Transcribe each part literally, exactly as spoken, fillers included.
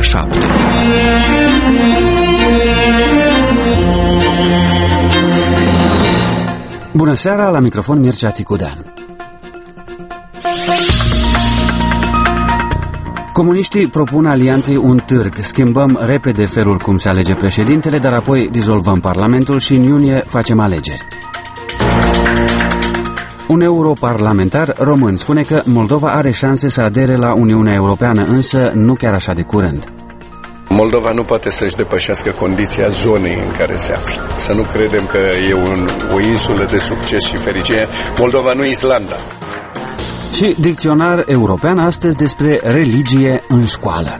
șapte. Bună seara, la microfon Mircea Țicudean. Comuniștii propun alianței un târg. Schimbăm repede felul cum se alege președintele, dar apoi dizolvăm Parlamentul și în iunie facem alegeri. Un europarlamentar român spune că Moldova are șanse să adere la Uniunea Europeană, însă nu chiar așa de curând. Moldova nu poate să-și depășească condiția zonei în care se află. Să nu credem că e un, o insulă de succes și fericire. Moldova nu e Islanda. Și dicționar european astăzi despre religie în școală.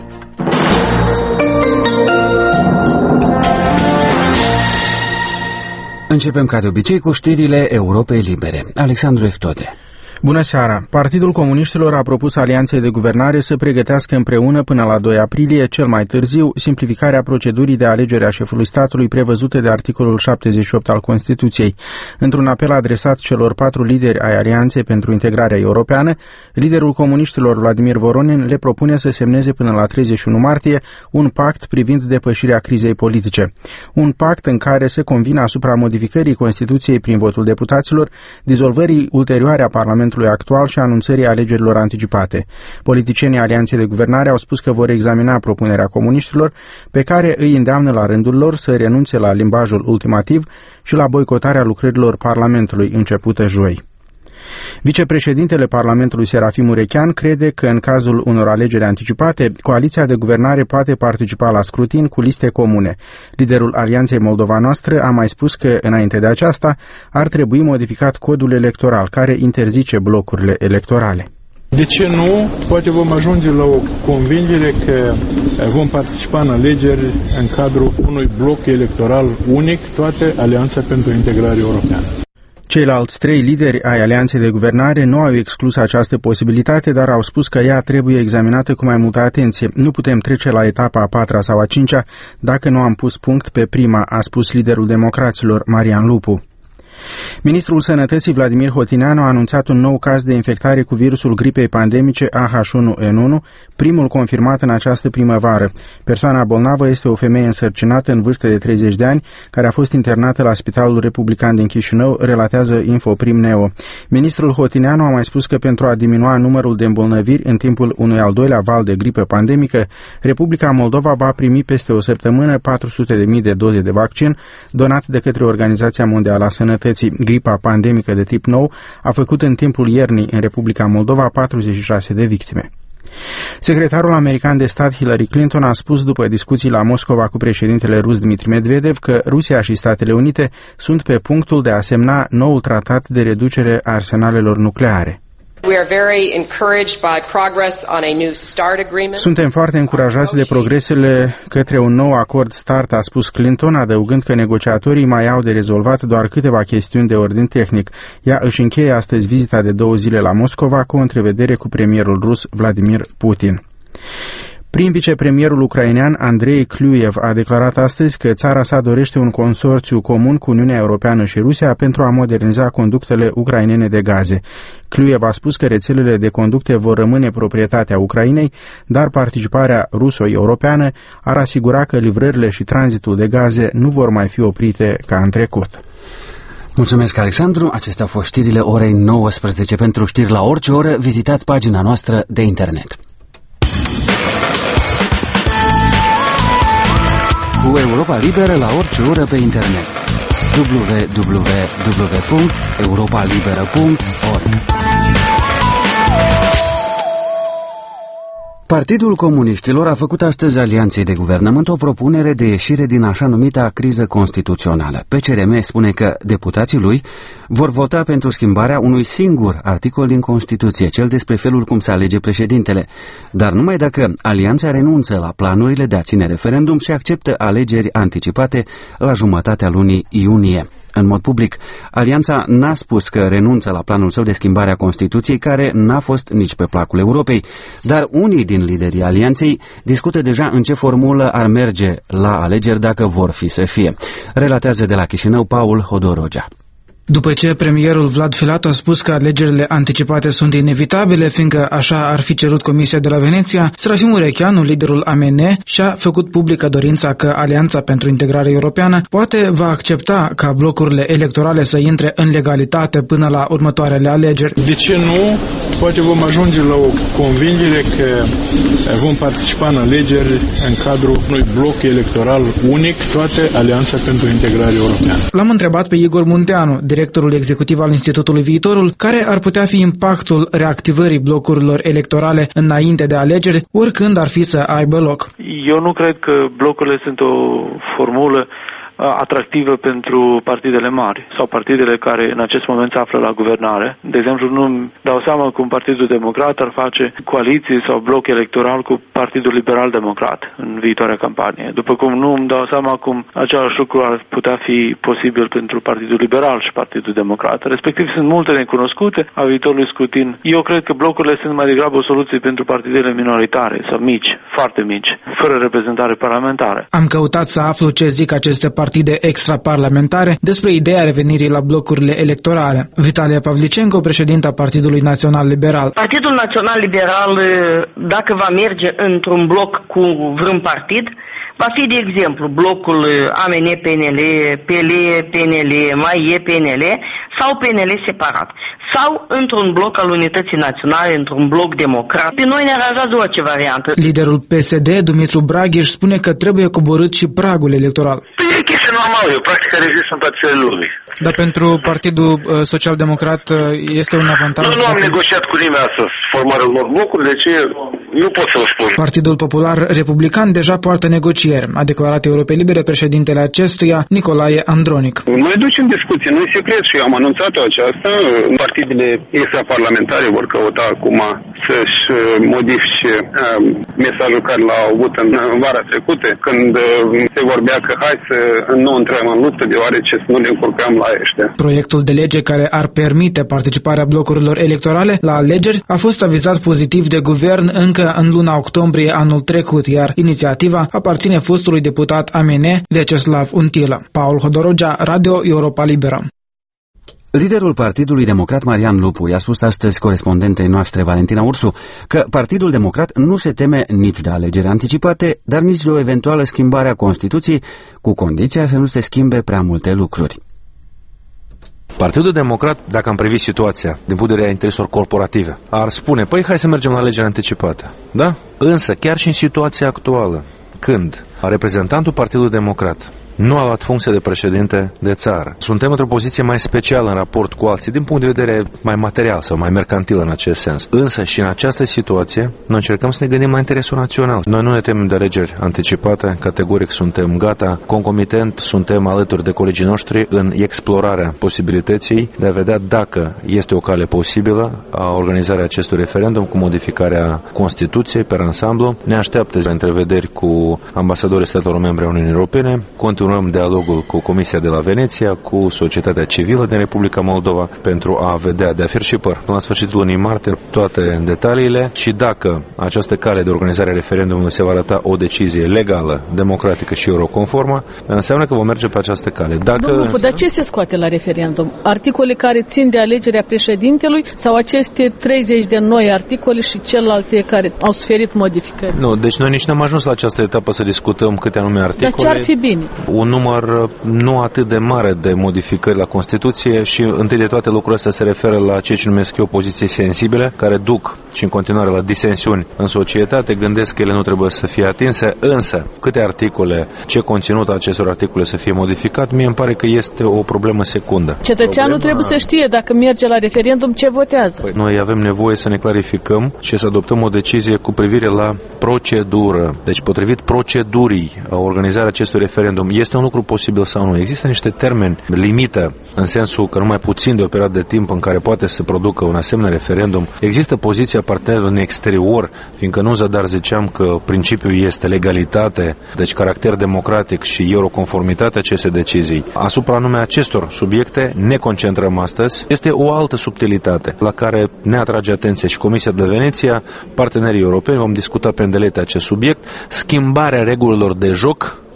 Începem ca de obicei cu știrile Europei Libere. Alexandru Eftode. Bună seara! Partidul Comuniștilor a propus alianței de guvernare să pregătească împreună până la doi aprilie, cel mai târziu, simplificarea procedurii de alegere a șefului statului prevăzute de articolul șaptezeci și opt al Constituției. Într-un apel adresat celor patru lideri ai Alianței pentru integrarea europeană, liderul comuniștilor Vladimir Voronin le propune să semneze până la treizeci și unu martie un pact privind depășirea crizei politice. Un pact în care se convine asupra modificării Constituției prin votul deputaților, dizolvării ulterioare a Parlamentului actual și anunțării alegerilor anticipate. Politicienii Alianței de Guvernare au spus că vor examina propunerea comuniștilor, pe care îi îndeamnă la rândul lor să renunțe la limbajul ultimativ și la boicotarea lucrărilor Parlamentului începută joi. Vicepreședintele Parlamentului Serafim Urechean crede că în cazul unor alegeri anticipate, coaliția de guvernare poate participa la scrutin cu liste comune. Liderul Alianței Moldova Noastră a mai spus că, înainte de aceasta, ar trebui modificat codul electoral, care interzice blocurile electorale. De ce nu? Poate vom ajunge la o convingere că vom participa în alegeri în cadrul unui bloc electoral unic, toate Alianța pentru Integrare Europeană. Ceilalți trei lideri ai Alianței de Guvernare nu au exclus această posibilitate, dar au spus că ea trebuie examinată cu mai multă atenție. Nu putem trece la etapa a patra sau a cincea dacă nu am pus punct pe prima, a spus liderul democraților, Marian Lupu. Ministrul Sănătății Vladimir Hotineanu a anunțat un nou caz de infectare cu virusul gripei pandemice A H unu N unu, primul confirmat în această primăvară. Persoana bolnavă este o femeie însărcinată în vârstă de treizeci de ani, care a fost internată la Spitalul Republican din Chișinău, relatează Infoprim Neo. Ministrul Hotineanu a mai spus că pentru a diminua numărul de îmbolnăviri în timpul unui al doilea val de gripă pandemică, Republica Moldova va primi peste o săptămână patru sute de mii de doze de vaccin donat de către Organizația Mondială a Sănătății. Gripa pandemică de tip nou a făcut în timpul iernii în Republica Moldova patruzeci și șase de victime. Secretarul american de stat Hillary Clinton a spus după discuții la Moscova cu președintele rus Dmitri Medvedev că Rusia și Statele Unite sunt pe punctul de a semna noul tratat de reducere a arsenalelor nucleare. Suntem foarte încurajați de progresele către un nou acord START, a spus Clinton, adăugând că negociatorii mai au de rezolvat doar câteva chestiuni de ordin tehnic. Ea își încheie astăzi vizita de două zile la Moscova cu o întrevedere cu premierul rus Vladimir Putin. Prim vicepremierul ucrainean Andrei Kliuev a declarat astăzi că țara sa dorește un consorțiu comun cu Uniunea Europeană și Rusia pentru a moderniza conductele ucrainene de gaze. Kliuev a spus că rețelele de conducte vor rămâne proprietatea Ucrainei, dar participarea ruso-europeană ar asigura că livrările și tranzitul de gaze nu vor mai fi oprite ca în trecut. Mulțumesc, Alexandru. Acestea au fost știrile orei nouăsprezece. Pentru știri la orice oră, vizitați pagina noastră de internet. Cu Europa Liberă la orice oră pe internet. w w w punct europa liberă punct org. Partidul Comuniștilor a făcut astăzi Alianței de Guvernământ o propunere de ieșire din așa numita criză constituțională. P C R M spune că deputații lui vor vota pentru schimbarea unui singur articol din Constituție, cel despre felul cum se alege președintele, dar numai dacă Alianța renunță la planurile de a ține referendum și acceptă alegeri anticipate la jumătatea lunii iunie. În mod public, Alianța n-a spus că renunță la planul său de schimbare a Constituției, care n-a fost nici pe placul Europei, dar unii din liderii Alianței discută deja în ce formulă ar merge la alegeri dacă vor fi să fie. Relatează de la Chișinău Paul Hodorogea. După ce premierul Vlad Filat a spus că alegerile anticipate sunt inevitabile, fiindcă așa ar fi cerut Comisia de la Veneția, Serafim Urecheanu, liderul A M N, și-a făcut publică dorința că Alianța pentru Integrare Europeană poate va accepta ca blocurile electorale să intre în legalitate până la următoarele alegeri. De ce nu? Poate vom ajunge la o convingere că vom participa în alegeri în cadrul unui bloc electoral unic, toate Alianța pentru Integrare Europeană. L-am întrebat pe Igor Munteanu, directorul executiv al Institutului Viitorul, care ar putea fi impactul reactivării blocurilor electorale înainte de alegeri, oricând ar fi să aibă loc. Eu nu cred că blocurile sunt o formulă atractivă pentru partidele mari sau partidele care în acest moment se află la guvernare. De exemplu, nu-mi dau seama cum Partidul Democrat ar face coaliție sau bloc electoral cu Partidul Liberal Democrat în viitoarea campanie. După cum nu îmi dau seama cum același lucru ar putea fi posibil pentru Partidul Liberal și Partidul Democrat. Respectiv, sunt multe necunoscute a viitorului scrutin. Eu cred că blocurile sunt mai degrabă o soluție pentru partidele minoritare sau mici, foarte mici, fără reprezentare parlamentară. Am căutat să aflu ce zic aceste partide extraparlamentare despre ideea revenirii la blocurile electorale. Vitalia Pavlicenko, președinta Partidului Național Liberal. Partidul Național Liberal, dacă va merge într-un bloc cu vreun partid, va fi, de exemplu, blocul A M N-P N L, P L P N L, mai e P N L sau P N L separat. Sau într-un bloc al Unității Naționale, într-un bloc democrat. Pe noi ne aranjează orice variantă. Liderul P S D, Dumitru Braghiș, spune că trebuie coborât și pragul electoral. Păi e chestia normală, e o practică care există în toate țările lumii. Dar pentru Partidul Social-Democrat este un avantaj? Nu, nu am negociat cu nimeni astăzi formarea unor blocuri, deci nu pot să o spun. Partidul Popular Republican deja poartă negocieri, a declarat Europe Libere președintele acestuia, Nicolae Andronic. Noi ducem discuții, nu e secret și am anunțat-o aceasta. Partidele extraparlamentare vor căuta acum să-și modifice mesajul care l-au avut în vara trecută, când se vorbea că hai să nu intrăm în luptă, deoarece să nu ne încurcăm la ăștia. Proiectul de lege care ar permite participarea blocurilor electorale la alegeri a fost avizat pozitiv de guvern încă în luna octombrie anul trecut, iar inițiativa aparține fostului deputat A M N, Vyacheslav Untilă. Paul Hodorogea, Radio Europa Liberă. Liderul Partidului Democrat Marian Lupu i-a spus astăzi corespondentei noastre Valentina Ursu că Partidul Democrat nu se teme nici de alegeri anticipate, dar nici de o eventuală schimbare a Constituției, cu condiția să nu se schimbe prea multe lucruri. Partidul Democrat, dacă am privit situația din punct de vedere a intereselor corporative, ar spune, păi hai să mergem la alegeri anticipate. Da? Însă, chiar și în situația actuală, când reprezentantul Partidului Democrat nu a luat funcție de președinte de țară, suntem într-o poziție mai specială în raport cu alții, din punct de vedere mai material sau mai mercantil în acest sens. Însă și în această situație, noi încercăm să ne gândim la interesul național. Noi nu ne temem de alegeri anticipate, categoric suntem gata, concomitent suntem alături de colegii noștri în explorarea posibilității de a vedea dacă este o cale posibilă a organizarea acestui referendum cu modificarea Constituției per ansamblu. Ne așteaptă întrevederi cu ambasadorii statelor membre a Uniunii Europene, continuăm dialogul cu Comisia de la Veneția, cu societatea civilă din Republica Moldova pentru a vedea de a fir și păr până la sfârșitul lunii martie toate detaliile și dacă această cale de organizare a referendumului se va arăta o decizie legală, democratică și euroconformă, înseamnă că vom merge pe această cale. Dacă Domnul, însă... dar ce se scoate la referendum? Articole care țin de alegerea președintelui sau aceste treizeci de noi articole și celelalte care au suferit modificări? Nu, deci noi nici n-am ajuns la această etapă să discutăm câte anume articole. Dar ce ar fi bine? Un număr nu atât de mare de modificări la Constituție și întâi de toate lucrurile astea se referă la ceea ce numesc eu poziții sensibile, care duc și în continuare la disensiuni în societate. Gândesc că ele nu trebuie să fie atinse, însă câte articole, ce conținut acestor articole să fie modificat, mie îmi pare că este o problemă secundă. Cetățeanul Problema... trebuie să știe dacă merge la referendum ce votează. Păi, noi avem nevoie să ne clarificăm și să adoptăm o decizie cu privire la procedură. Deci potrivit procedurii, organizarea acestui referendum este un lucru posibil sau nu. Există niște termeni limită, în sensul că numai puțin de o perioadă de timp în care poate să producă un asemenea referendum. Există poziția partenerilor în exterior, fiindcă nu în zadar ziceam că principiul este legalitate, deci caracter democratic și euroconformitate acestei decizii. Asupra anume acestor subiecte ne concentrăm astăzi. Este o altă subtilitate la care ne atrage atenția și Comisia de Veneția, partenerii europeni, vom discuta pe îndelete acest subiect, schimbarea regulilor de joc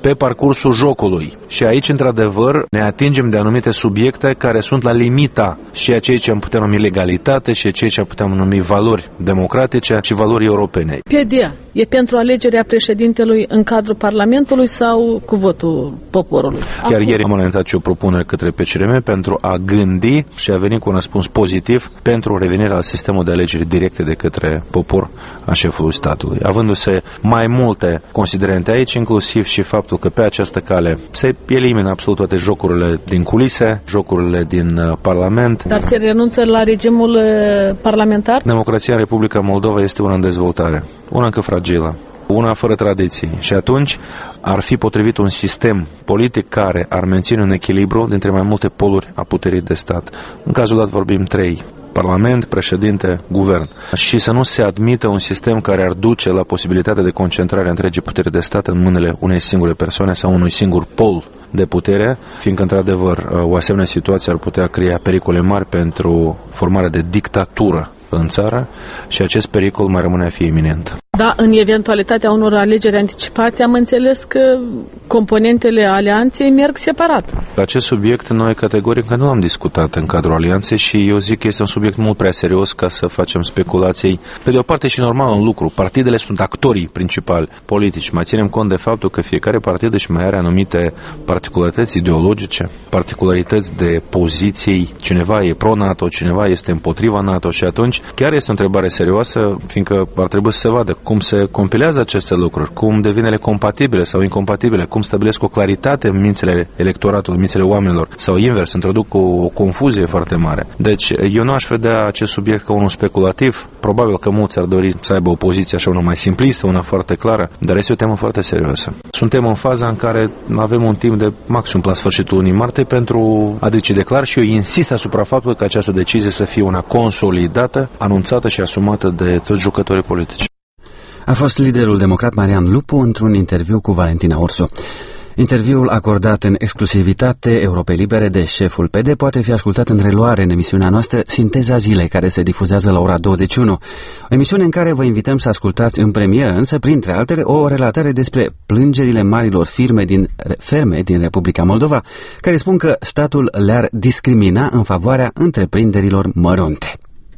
pe parcursul jocului. Și aici, într-adevăr, ne atingem de anumite subiecte care sunt la limita și a ceea ce am putea numi legalitate și a ceea ce am putea numi valori democratice și valori europene. P D A e pentru alegerea președintelui în cadrul Parlamentului sau cu votul poporului? Chiar Acum... ieri am înaintat și o propunere către P C R M pentru a gândi și a veni cu un răspuns pozitiv pentru revenirea la sistemul de alegeri directe de către popor a șefului statului. Avându-se mai multe considerente aici, inclusiv și faptul că pe această cale se elimină absolut toate jocurile din culise, jocurile din uh, Parlament. Dar se renunță la regimul uh, parlamentar? Democrația în Republica Moldova este una în dezvoltare, una încă fragilă, una fără tradiții și atunci ar fi potrivit un sistem politic care ar menține un echilibru dintre mai multe poluri a puterii de stat. În cazul dat vorbim trei: Parlament, președinte, guvern. Și să nu se admită un sistem care ar duce la posibilitatea de concentrare a întregii puteri de stat în mâinile unei singure persoane sau unui singur pol de putere, fiindcă, într-adevăr, o asemenea situație ar putea crea pericole mari pentru formarea de dictatură în țară și acest pericol mai rămâne a fi iminent. Da, în eventualitatea unor alegeri anticipate am înțeles că componentele alianței merg separat. Acest subiect noi categoric nu am discutat în cadrul alianței și eu zic că este un subiect mult prea serios ca să facem speculații. Pe de o parte și normal un lucru, partidele sunt actorii principali politici. Mai ținem cont de faptul că fiecare partid își mai are anumite particularități ideologice, particularități de poziții. Cineva e pro-NATO, cineva este împotriva NATO și atunci chiar este o întrebare serioasă, fiindcă ar trebui să se vadă cum se compilează aceste lucruri, cum devin ele compatibile sau incompatibile, cum stabilesc o claritate în mințile electoratului, în mințile oamenilor, sau invers, introduc o, o confuzie foarte mare. Deci, eu nu aș vedea acest subiect ca unul speculativ. Probabil că mulți ar dori să aibă o poziție așa, una mai simplistă, una foarte clară, dar este o temă foarte serioasă. Suntem în faza în care avem un timp de maxim la sfârșitul lunii martie pentru a decide clar și eu insist asupra faptului că această decizie să fie una consolidată, anunțată și asumată de toți jucătorii politici. A fost liderul democrat Marian Lupu într-un interviu cu Valentina Ursu. Interviul acordat în exclusivitate Europei Libere de șeful P D poate fi ascultat în reluare în emisiunea noastră Sinteza Zilei, care se difuzează la ora douăzeci și unu. O emisiune în care vă invităm să ascultați în premieră, însă, printre altele, o relatare despre plângerile marilor firme din, ferme din Republica Moldova, care spun că statul le-ar discrimina în favoarea întreprinderilor mărunte.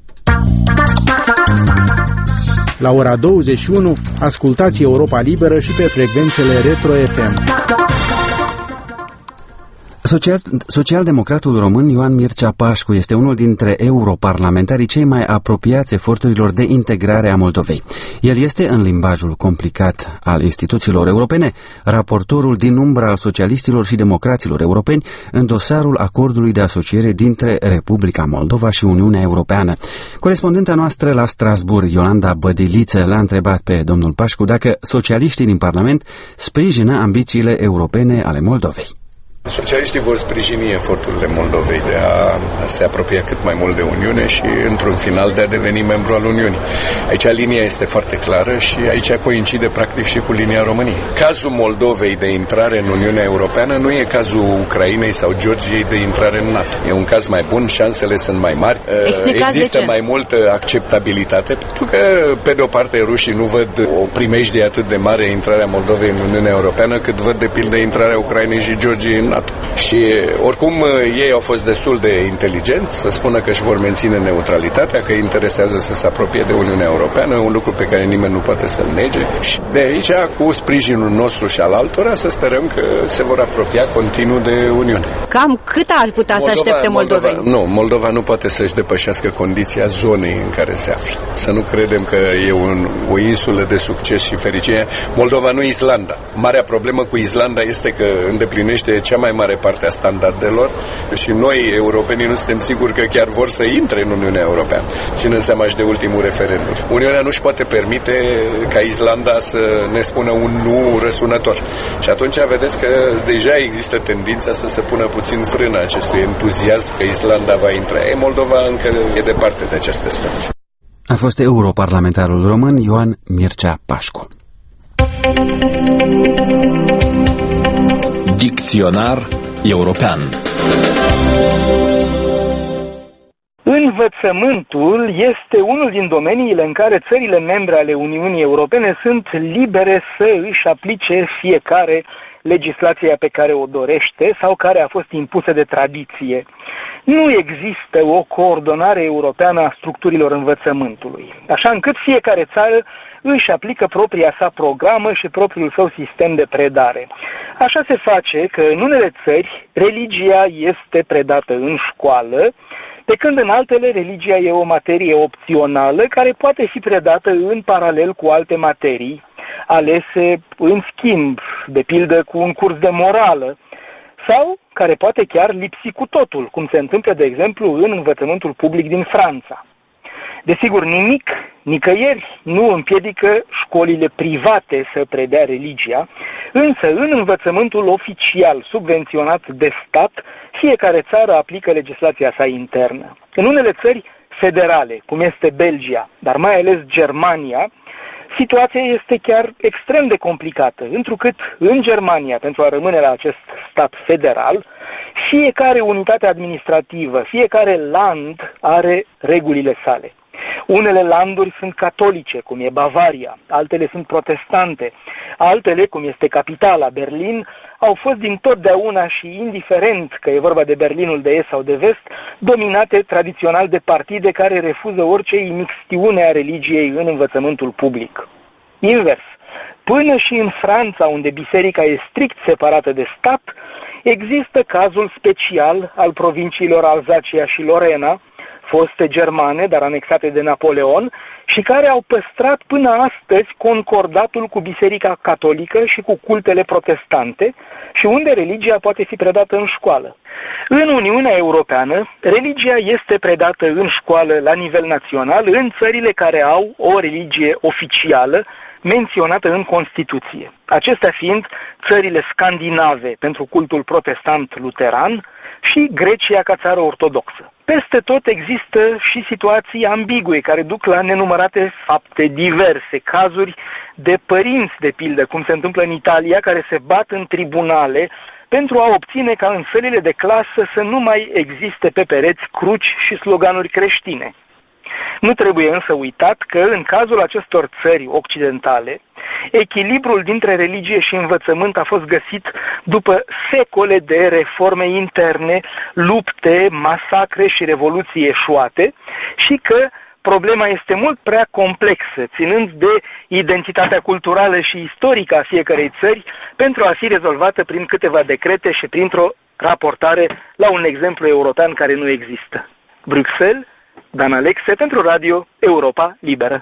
La ora douăzeci și unu, ascultați Europa Liberă și pe frecvențele Retro F M. Social, Socialdemocratul român Ioan Mircea Pașcu este unul dintre europarlamentarii cei mai apropiați eforturilor de integrare a Moldovei. El este, în limbajul complicat al instituțiilor europene, raportorul din umbra al socialiștilor și democraților europeni în dosarul acordului de asociere dintre Republica Moldova și Uniunea Europeană. Corespondenta noastră la Strasbourg, Iolanda Bădiliță, l-a întrebat pe domnul Pașcu dacă socialiștii din Parlament sprijină ambițiile europene ale Moldovei. Socialiștii vor sprijini eforturile Moldovei de a se apropia cât mai mult de Uniune și, într-un final, de a deveni membru al Uniunii. Aici linia este foarte clară și aici coincide practic și cu linia României. Cazul Moldovei de intrare în Uniunea Europeană nu e cazul Ucrainei sau Georgiei de intrare în NATO. E un caz mai bun, șansele sunt mai mari. Explicați Există mai multă acceptabilitate, pentru că, pe de o parte, rușii nu văd o primejdie atât de mare intrarea Moldovei în Uniunea Europeană, cât văd, de pildă, intrarea Ucrainei și Georgiei în NATO. Și oricum ei au fost destul de inteligenți să spună că își vor menține neutralitatea, că îi interesează să se apropie de Uniunea Europeană, un lucru pe care nimeni nu poate să-l nege. Și de aici, cu sprijinul nostru și al altora, să sperăm că se vor apropia continuu de Uniune. Cam cât ar putea Moldova, să aștepte Moldovei? Moldova, nu, Moldova nu poate să-și depășească condiția zonei în care se află. Să nu credem că e un, o insulă de succes și fericire. Moldova nu Islanda. Marea problemă cu Islanda este că îndeplinește cea mai mai mare parte a standardelor și noi, europenii, nu suntem siguri că chiar vor să intre în Uniunea Europeană, ținând seama și de ultimul referendum. Uniunea nu-și poate permite ca Islanda să ne spună un nu răsunător. Și atunci vedeți că deja există tendința să se pună puțin frână acestui entuziasm că Islanda va intra. E, Moldova încă e departe de această situație. A fost europarlamentarul român Ioan Mircea Pașcu. Dicționar european. Învățământul este unul din domeniile în care țările membre ale Uniunii Europene sunt libere să își aplice fiecare legislația pe care o dorește sau care a fost impusă de tradiție. Nu există o coordonare europeană a structurilor învățământului, așa încât fiecare țară își aplică propria sa programă și propriul său sistem de predare. Așa se face că în unele țări religia este predată în școală, pe când în altele religia e o materie opțională care poate fi predată în paralel cu alte materii, alese în schimb, de pildă cu un curs de morală, sau care poate chiar lipsi cu totul, cum se întâmplă, de exemplu, în învățământul public din Franța. Desigur, nimic, nicăieri nu împiedică școlile private să predea religia, însă în învățământul oficial subvenționat de stat, fiecare țară aplică legislația sa internă. În unele țări federale, cum este Belgia, dar mai ales Germania, situația este chiar extrem de complicată, întrucât în Germania, pentru a rămâne la acest stat federal, fiecare unitate administrativă, fiecare land are regulile sale. Unele landuri sunt catolice, cum e Bavaria, altele sunt protestante, altele, cum este capitala, Berlin, au fost dintotdeauna și indiferent că e vorba de Berlinul de est sau de vest, dominate tradițional de partide care refuză orice imixtiune a religiei în învățământul public. Invers, până și în Franța, unde biserica e strict separată de stat, există cazul special al provinciilor Alzacia și Lorena, foste germane, dar anexate de Napoleon, și care au păstrat până astăzi concordatul cu Biserica Catolică și cu cultele protestante și unde religia poate fi predată în școală. În Uniunea Europeană, religia este predată în școală la nivel național în țările care au o religie oficială menționată în Constituție. Acestea fiind țările scandinave pentru cultul protestant-luteran și Grecia ca țară ortodoxă. Peste tot există și situații ambigue care duc la nenumărate fapte diverse, cazuri de părinți, de pildă, cum se întâmplă în Italia, care se bat în tribunale pentru a obține ca în sălile de clasă să nu mai existe pe pereți cruci și sloganuri creștine. Nu trebuie însă uitat că în cazul acestor țări occidentale, echilibrul dintre religie și învățământ a fost găsit după secole de reforme interne, lupte, masacre și revoluții eșuate și că problema este mult prea complexă, ținând de identitatea culturală și istorică a fiecărei țări, pentru a fi rezolvată prin câteva decrete și printr-o raportare la un exemplu european care nu există. Bruxelles, Dan Alexe pentru Radio Europa Liberă.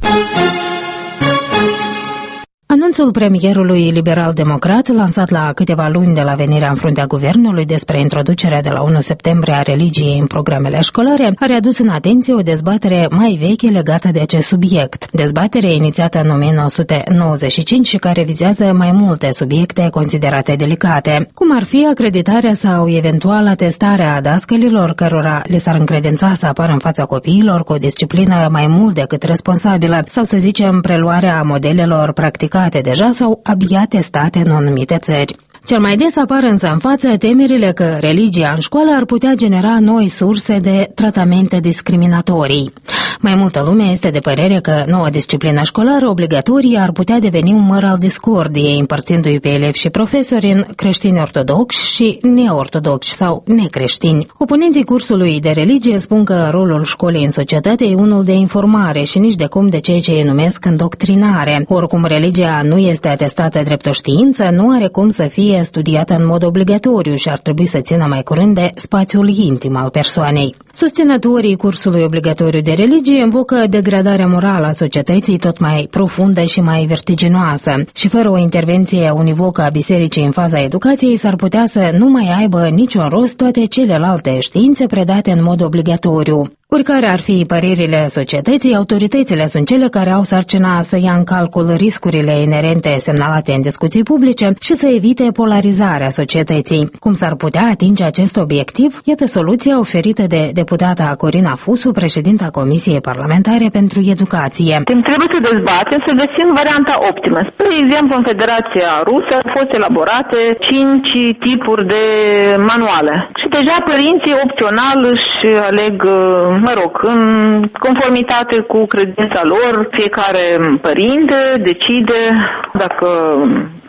Anunțul premierului liberal-democrat, lansat la câteva luni de la venirea în fruntea guvernului despre introducerea de la unu septembrie a religiei în programele școlare, a readus în atenție o dezbatere mai veche legată de acest subiect. Dezbatere inițiată în o mie nouă sute nouăzeci și cinci și care vizează mai multe subiecte considerate delicate, cum ar fi acreditarea sau eventual atestarea dascălilor cărora le s-ar încredința să apară în fața copiilor cu o disciplină mai mult decât responsabilă sau, să zicem, preluarea modelelor practicate deja sau abia testate în anumite țări. Cel mai des apar însă în față temerile că religia în școală ar putea genera noi surse de tratamente discriminatorii. Mai multă lume este de părere că noua disciplină școlară obligatorie ar putea deveni un măr al discordiei, împărțindu-i pe elevi și profesori în creștini ortodoxi și neortodoxi sau necreștini. Oponenții cursului de religie spun că rolul școlii în societate e unul de informare și nici de cum de ceea ce ei numesc îndoctrinare. Oricum, religia nu este atestată drept o știință, nu are cum să fie studiată în mod obligatoriu și ar trebui să țină mai curând de spațiul intim al persoanei. Susținătorii cursului obligatoriu de religie invocă degradarea morală a societății tot mai profundă și mai vertiginoasă și fără o intervenție univocă a bisericii în faza educației s-ar putea să nu mai aibă niciun rost toate celelalte științe predate în mod obligatoriu. Oricare ar fi părerile societății, autoritățile sunt cele care au sarcina să ia în calcul riscurile inerente semnalate în discuții publice și să evite polarizarea societății. Cum s-ar putea atinge acest obiectiv? Iată soluția oferită de deputata Corina Fusu, președinta Comisiei Parlamentare pentru Educație. Trebuie să dezbatem, să găsim varianta optimă. Spre exemplu, în Federația Rusă au fost elaborate cinci tipuri de manuale. Și deja părinții opțional își aleg, mă rog, în conformitate cu credința lor, fiecare părinte decide dacă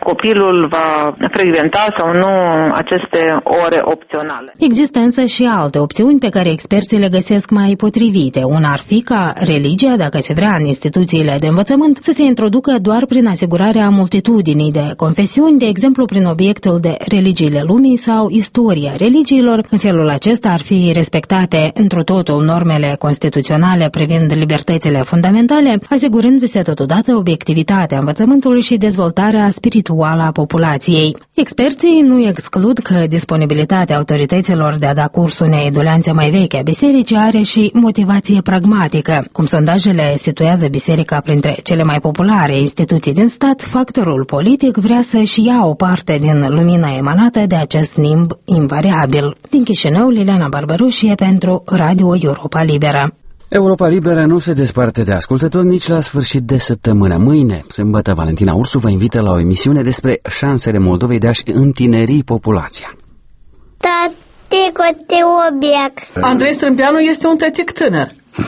copilul va frecventa sau nu aceste ore opționale. Există însă și alte opțiuni pe care experții le găsesc mai potrivite. Una ar fi ca religia, dacă se vrea în instituțiile de învățământ, să se introducă doar prin asigurarea multitudinii de confesiuni, de exemplu prin obiectul de religiile lumii sau istoria religiilor. În felul acesta ar fi respectate întru totul normele constituționale privind libertățile fundamentale, asigurându-se totodată obiectivitatea învățământului și dezvoltarea spirituală a populației. Experții nu exclud că disponibilitatea autorităților de a da curs unei idoleanțe mai vechi a bisericii are și motivație pragmatică. Cum sondajele situează biserica printre cele mai populare instituții din stat, factorul politic vrea să-și ia o parte din lumina emanată de acest nimb invariabil. Din Chișinău, Liliana Barbarușie pentru Radio Europa Liberă. Europa Liberă nu se desparte de ascultători nici la sfârșit de săptămână. Mâine, sâmbătă, Valentina Ursu vă invită la o emisiune despre șansele Moldovei de a-și întineri populația. Tătico, te obiect. Andrei Strâmbeanu este un tătic tânăr.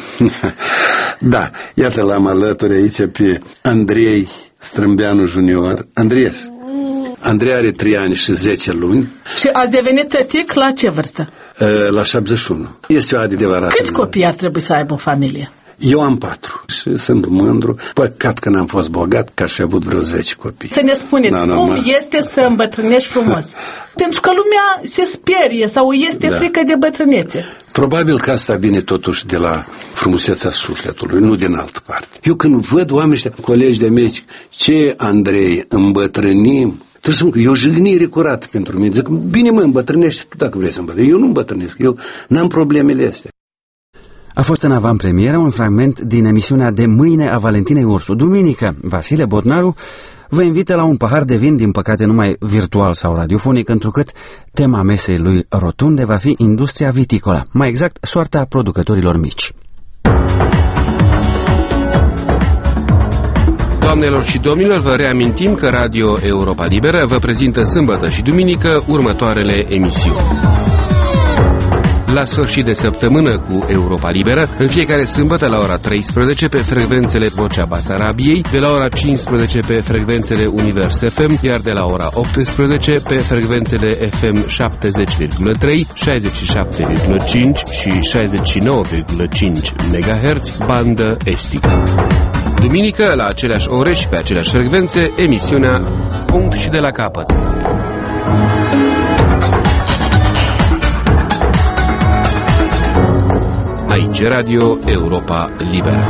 Da, iată l-am alături aici pe Andrei Strâmbeanu Junior. Andrei, Andrei are trei ani și zece luni. Și ați devenit tătic la ce vârstă? La șaptezeci și unu. Este o adevărată. Câți copii ar trebui să aibă o familie? Eu am patru și sunt mândru. Păcat că n-am fost bogat, că aș fi avut vreo zece copii. Să ne spuneți, no, no, cum mă... este să îmbătrânești frumos? Pentru că lumea se sperie sau este da. frică de bătrânețe. Probabil că asta vine totuși de la frumusețea sufletului, nu din altă parte. Eu când văd oamenii ăștia, colegi de mei, ce, Andrei, îmbătrânim, trebuie să spun că e o jignire curată pentru mine. Zic, bine mă, îmbătrânești tu dacă vrei să îmbătrânești. Eu nu îmbătrânesc, eu n-am problemele astea. A fost în avantpremieră un fragment din emisiunea de mâine a Valentinei Ursu. Duminică, Vasile Bodnaru vă invită la un pahar de vin, din păcate numai virtual sau radiofonic, întrucât tema mesei lui rotunde va fi industria viticolă, mai exact soarta producătorilor mici. Doamnelor și domnilor, vă reamintim că Radio Europa Liberă vă prezintă sâmbătă și duminică următoarele emisiuni. La sfârșit de săptămână cu Europa Liberă, în fiecare sâmbătă la ora treisprezece pe frecvențele Vocea Basarabiei, de la ora cincisprezece pe frecvențele Univers F M, iar de la ora optsprezece pe frecvențele F M șaptezeci virgulă trei, șaizeci și șapte virgulă cinci și șaizeci și nouă virgulă cinci megahertz, bandă estică. Duminică, la aceleași ore și pe aceleași frecvențe, emisiunea Punct și de la capăt. Aici Radio Europa Liberă.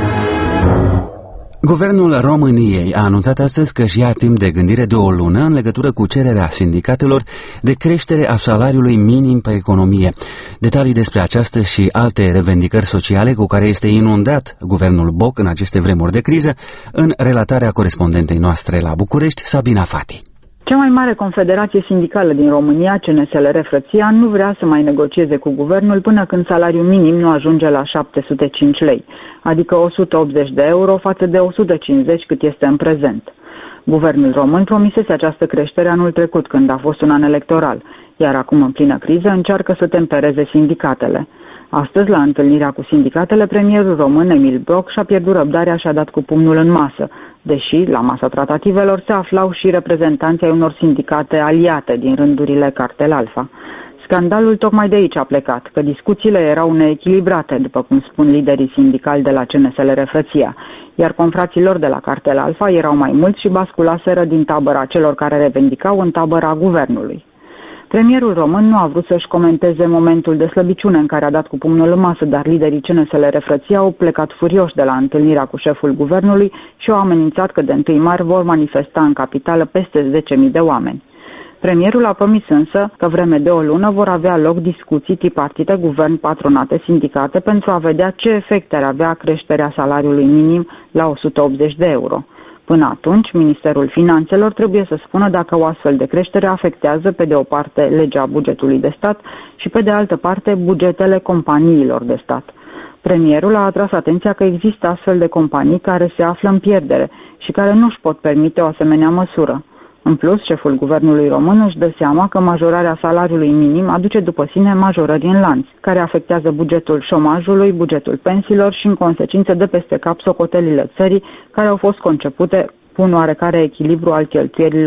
Guvernul României a anunțat astăzi că își ia timp de gândire de o lună în legătură cu cererea sindicatelor de creștere a salariului minim pe economie. Detalii despre această și alte revendicări sociale cu care este inundat guvernul Boc în aceste vremuri de criză, în relatarea corespondentei noastre la București, Sabina Fati. Cea mai mare confederație sindicală din România, C N S L R Frăția, nu vrea să mai negocieze cu guvernul până când salariul minim nu ajunge la șapte sute cinci lei, adică o sută optzeci de euro față de o sută cincizeci cât este în prezent. Guvernul român promisese această creștere anul trecut, când a fost un an electoral, iar acum, în plină criză, încearcă să tempereze sindicatele. Astăzi, la întâlnirea cu sindicatele, premierul român, Emil Broc, și-a pierdut răbdarea și a dat cu pumnul în masă, deși la masa tratativelor se aflau și reprezentanții ai unor sindicate aliate din rândurile Cartel Alfa. Scandalul tocmai de aici a plecat, că discuțiile erau neechilibrate, după cum spun liderii sindicali de la C N S L R Frăția, iar confraților de la Cartel Alfa erau mai mulți și basculaseră din tabăra celor care revendicau în tabăra guvernului. Premierul român nu a vrut să-și comenteze momentul de slăbiciune în care a dat cu pumnul în masă, dar liderii C N S L R Frăția au plecat furioși de la întâlnirea cu șeful guvernului și au amenințat că de întâi martie vor manifesta în capitală peste zece mii de oameni. Premierul a promis însă că vreme de o lună vor avea loc discuții tripartite, guvern, patronate, sindicate, pentru a vedea ce efecte ar avea creșterea salariului minim la o sută optzeci de euro. Până atunci, Ministerul Finanțelor trebuie să spună dacă o astfel de creștere afectează, pe de o parte, legea bugetului de stat și, pe de altă parte, bugetele companiilor de stat. Premierul a atras atenția că există astfel de companii care se află în pierdere și care nu își pot permite o asemenea măsură. În plus, șeful guvernului român își dă seama că majorarea salariului minim aduce după sine majorări în lanț, care afectează bugetul șomajului, bugetul pensiilor și, în consecință, de peste cap socotelile țării, care au fost concepute cu un oarecare echilibru al cheltuielilor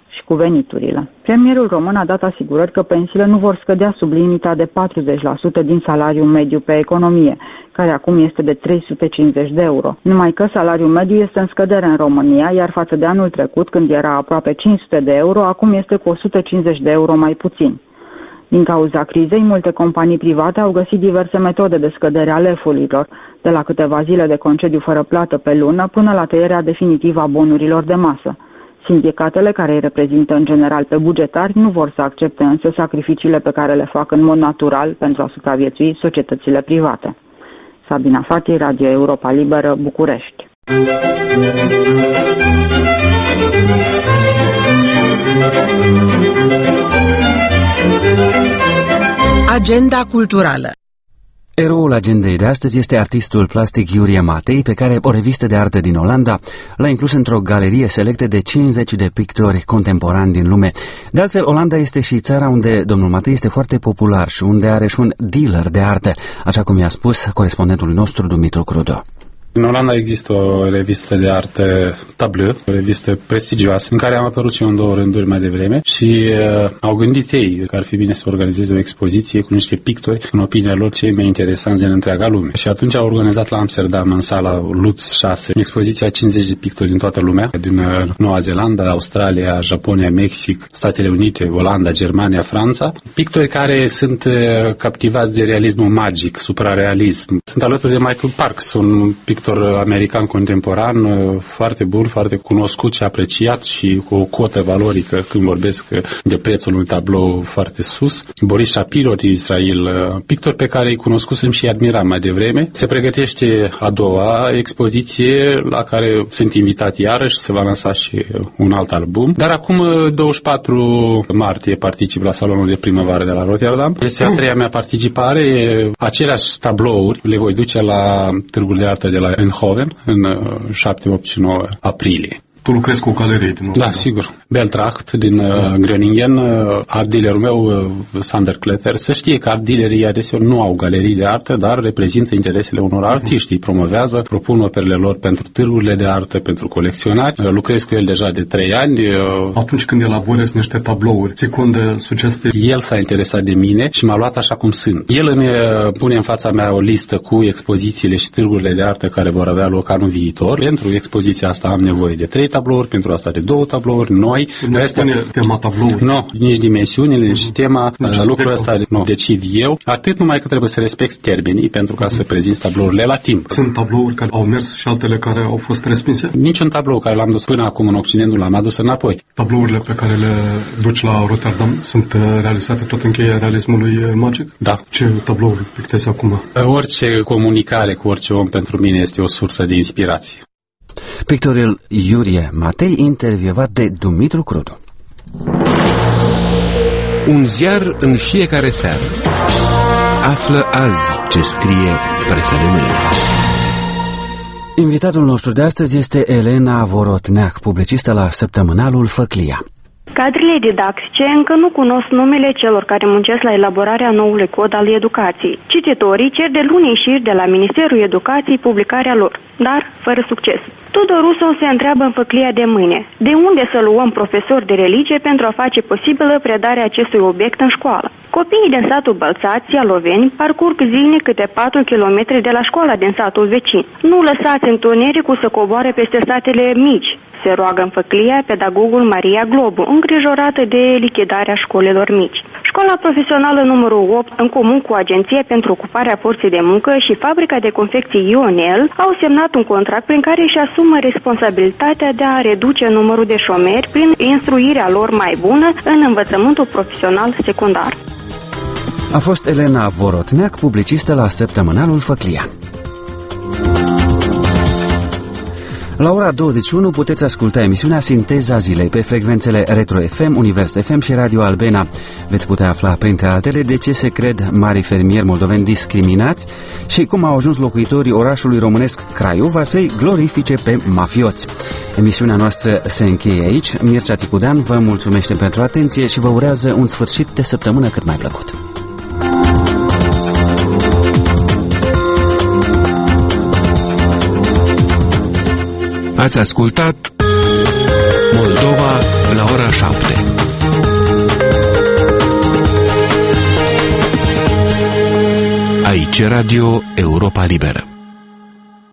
și cu veniturile. Premierul român a dat asigurări că pensiile nu vor scădea sub limita de patruzeci la sută din salariul mediu pe economie, care acum este de trei sute cincizeci de euro. Numai că salariul mediu este în scădere în România, iar față de anul trecut, când era aproape cinci sute de euro, acum este cu o sută cincizeci de euro mai puțin. Din cauza crizei, multe companii private au găsit diverse metode de scădere a lefurilor, de la câteva zile de concediu fără plată pe lună până la tăierea definitivă a bonurilor de masă. Sindicatele, care îi reprezintă în general pe bugetari, nu vor să accepte însă sacrificiile pe care le fac în mod natural pentru a supraviețui societățile private. Sabina Fati, Radio Europa Liberă, București. Agenda culturală. Eroul agendei de astăzi este artistul plastic Iurie Matei, pe care o revistă de artă din Olanda l-a inclus într-o galerie selectă de cincizeci de pictori contemporani din lume. De altfel, Olanda este și țara unde domnul Matei este foarte popular și unde are și un dealer de artă, așa cum i-a spus corespondentul nostru Dumitru Crudo. În Olanda există o revistă de artă, Tableau, o revistă prestigioasă, în care am apărut și eu în două rânduri mai devreme și uh, au gândit ei că ar fi bine să organizeze o expoziție cu niște pictori, în opinia lor, cei mai interesanți din întreaga lume. Și atunci au organizat la Amsterdam, în sala Lutz șase, expoziția cincizeci de pictori din toată lumea, din uh, Noua Zeelandă, Australia, Japonia, Mexic, Statele Unite, Olanda, Germania, Franța. Pictori care sunt uh, captivați de realismul magic, suprarealism. Sunt alături de Michael Parks, un pictor american contemporan foarte bun, foarte cunoscut și apreciat și cu o cotă valorică când vorbesc de prețul unui tablou foarte sus. Boris Shapiro din Israel, pictor pe care îi cunoscusem și admiram mai devreme. Se pregătește a doua expoziție la care sunt invitat iarăși, se va lansa și un alt album. Dar acum, douăzeci și patru martie, particip la salonul de primăvară de la Rotterdam. Este a treia mea participare. Aceleași tablouri le voi duce la Târgul de Artă de la Eindhoven în șapte, opt și nouă aprilie. Tu lucrezi cu o galerie din Da, sigur. Beltracht din uh, Groningen, uh, art dealerul meu, uh, Sander Kletter. Să știe că art dealerii adeseori nu au galerii de artă, dar reprezintă interesele unor artiști. Îi promovează, propun operele lor pentru târgurile de artă, pentru colecționari. Uh, lucrez cu el deja de trei ani. Uh, Atunci când elaborezi niște tablouri, ți unde sugestii? El s-a interesat de mine și m-a luat așa cum sunt. El îmi uh, pune în fața mea o listă cu expozițiile și târgurile de artă care vor avea loc anul viitor. Pentru expoziția asta am nevoie de trei tablouri, pentru asta de două tablouri noi. Nu spune tema tabloului. Nu, nici dimensiunile, nici tema, deci, lucrul ăsta nu decid eu, atât numai că trebuie să respecti termenii pentru ca să prezinți tablourile la timp. Sunt tablouri care au mers și altele care au fost respinse? Niciun tablou care l-am dus până acum în Occident nu l-am adus înapoi. Tablourile pe care le duci la Rotterdam sunt realizate tot în cheia realismului magic? Da. Ce tablouri pictezi acum? Orice comunicare cu orice om pentru mine este o sursă de inspirație. Pictorul Iurie Matei, intervievat de Dumitru Crudu. Un ziar în fiecare seară. Află azi ce scrie presa de mâine. Invitatul nostru de astăzi este Elena Vorotneac, publicistă la săptămânalul Făclia. Cadrele didactice încă nu cunosc numele celor care muncesc la elaborarea noului cod al educației. Cititorii cer de luni în șir de la Ministerul Educației publicarea lor, dar fără succes. Tudor Rusu se întreabă în Făclia de mâine, de unde să luăm profesori de religie pentru a face posibilă predarea acestui obiect în școală. Copiii din satul Bălțați, Ialoveni, parcurg zilnic câte patru kilometri de la școala din satul vecin. Nu lăsați întunericul să coboare peste satele mici, se roagă în Făclia pedagogul Maria Globu, îngrijorată de lichidarea școlilor mici. Școala profesională numărul opt, în comun cu Agenția pentru Ocuparea Forței de Muncă și Fabrica de Confecții Ionel, au semnat un contract prin care își asumă responsabilitatea de a reduce numărul de șomeri prin instruirea lor mai bună în învățământul profesional secundar. A fost Elena Vorotneac, publicistă la săptămânalul Făclia. La ora douăzeci și unu puteți asculta emisiunea Sinteza Zilei pe frecvențele Retro F M, Univers F M și Radio Albena. Veți putea afla, printre altele, de ce se cred mari fermieri moldoveni discriminați și cum au ajuns locuitorii orașului românesc Craiova să-i glorifice pe mafioți. Emisiunea noastră se încheie aici. Mircea Țicudean vă mulțumește pentru atenție și vă urează un sfârșit de săptămână cât mai plăcut. Ați ascultat Moldova la ora ora șapte. Aici Radio Europa Liberă.